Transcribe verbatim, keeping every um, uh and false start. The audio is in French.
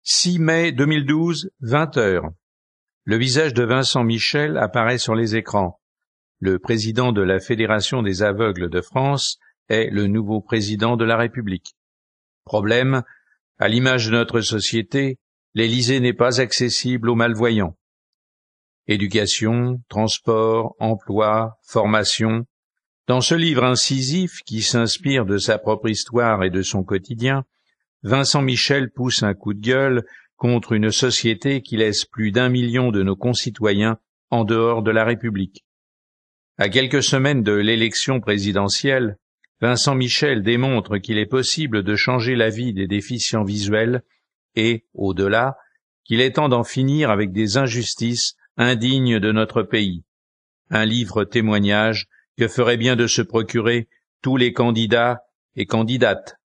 six mai deux mille douze, vingt heures. Le visage de Vincent Michel apparaît sur les écrans. Le président de la Fédération des aveugles de France est le nouveau président de la République. Problème, à l'image de notre société, l'Élysée n'est pas accessible aux malvoyants. Éducation, transport, emploi, formation. Dans ce livre incisif qui s'inspire de sa propre histoire et de son quotidien, Vincent Michel pousse un coup de gueule contre une société qui laisse plus d'un million de nos concitoyens en dehors de la République. À quelques semaines de l'élection présidentielle, Vincent Michel démontre qu'il est possible de changer la vie des déficients visuels et, au-delà, qu'il est temps d'en finir avec des injustices indignes de notre pays. Un livre témoignage que feraient bien de se procurer tous les candidats et candidates